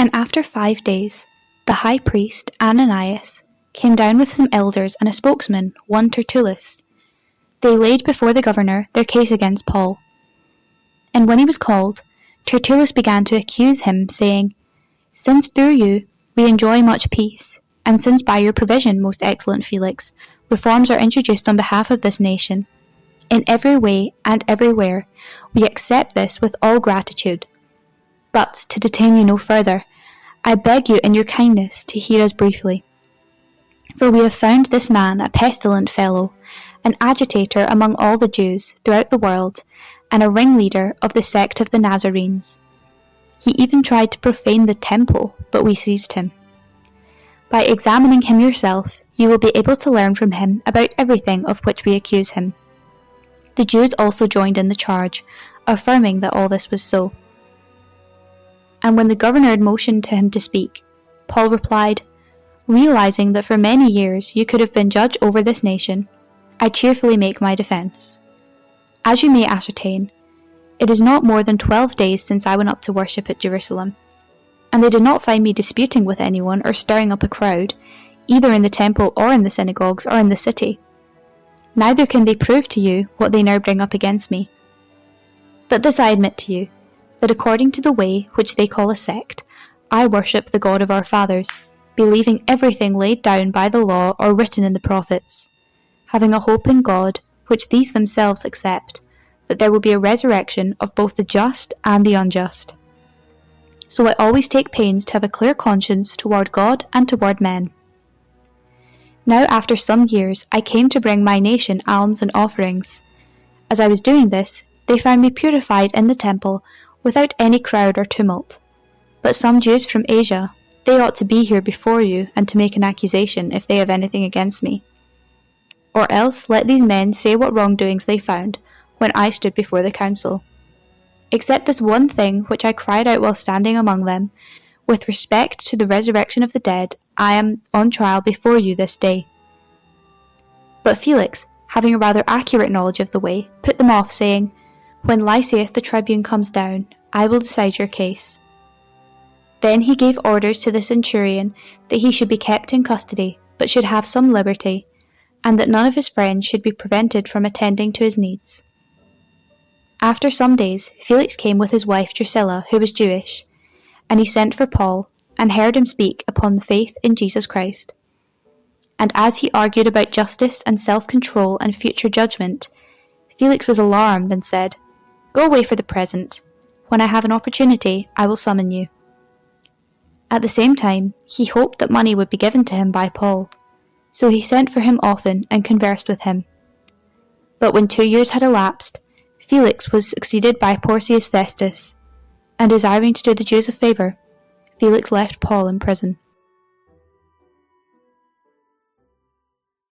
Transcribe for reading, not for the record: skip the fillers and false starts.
And after 5 days, the high priest, Ananias, came down with some elders and a spokesman, one Tertullus. They laid before the governor their case against Paul. And when he was called, Tertullus began to accuse him, saying, "Since through you we enjoy much peace, and since by your provision, most excellent Felix, reforms are introduced on behalf of this nation, in every way and everywhere we accept this with all gratitude. But, to detain you no further, I beg you in your kindness to hear us briefly. For we have found this man a pestilent fellow, an agitator among all the Jews throughout the world, and a ringleader of the sect of the Nazarenes. He even tried to profane the temple, but we seized him. By examining him yourself, you will be able to learn from him about everything of which we accuse him." The Jews also joined in the charge, affirming that all this was so. And when the governor had motioned to him to speak, Paul replied, "Realizing that for many years you could have been judge over this nation, I cheerfully make my defense. As you may ascertain, it is not more than 12 days since I went up to worship at Jerusalem, and they did not find me disputing with anyone or stirring up a crowd, either in the temple or in the synagogues or in the city. Neither can they prove to you what they now bring up against me. But this I admit to you, that according to the way which they call a sect, I worship the God of our fathers, believing everything laid down by the law or written in the prophets, having a hope in God, which these themselves accept, that there will be a resurrection of both the just and the unjust. So I always take pains to have a clear conscience toward God and toward men. Now after some years I came to bring my nation alms and offerings. As I was doing this, they found me purified in the temple, without any crowd or tumult. But some Jews from Asia, they ought to be here before you and to make an accusation if they have anything against me. Or else let these men say what wrongdoings they found when I stood before the council. Except this one thing which I cried out while standing among them, with respect to the resurrection of the dead, I am on trial before you this day." But Felix, having a rather accurate knowledge of the way, put them off, saying, "When Lysias the tribune comes down, I will decide your case." Then he gave orders to the centurion that he should be kept in custody, but should have some liberty, and that none of his friends should be prevented from attending to his needs. After some days, Felix came with his wife Drusilla, who was Jewish, and he sent for Paul, and heard him speak upon the faith in Jesus Christ. And as he argued about justice and self-control and future judgment, Felix was alarmed and said, "Go away for the present. When I have an opportunity, I will summon you." At the same time, he hoped that money would be given to him by Paul, so he sent for him often and conversed with him. But when 2 years had elapsed, Felix was succeeded by Porcius Festus, and desiring to do the Jews a favour, Felix left Paul in prison.